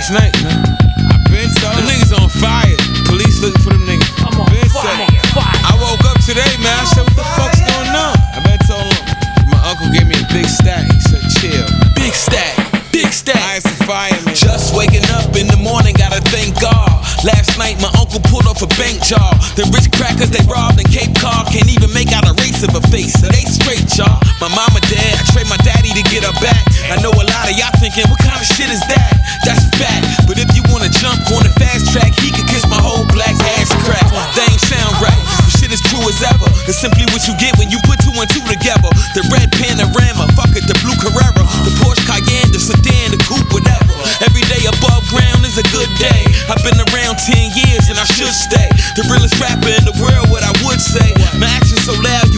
last night, man. I been told them niggas on fire. Police looking for them niggas. I'm on fire. I woke up today, man. I said, what the fuck's going on? I been told him. My uncle gave me a big stack. He said, chill. Big stack, big stack. I had some fire, man. Just waking up in the morning, gotta thank God. Last night my uncle pulled off a bank job. The rich crackers they robbed in Cape Cod can't even make out a race of a face. So they straight, y'all. My mama dead, I trade my daddy to get her back. I know a lot of y'all thinking, what kind of shit is that? That's fact. But if you wanna jump on the fast track, he could kiss my whole black ass crack. They ain't sound right. The shit is true as ever. It's simply what you get when you put two and two together. The red Panorama, fuck it, the blue Carrera, the Porsche Cayenne, the sedan, the coupe, whatever. Every day above ground is a good day. I've been around 10 years and I should stay. The realest rapper in the world, what I would say. My actions so loud,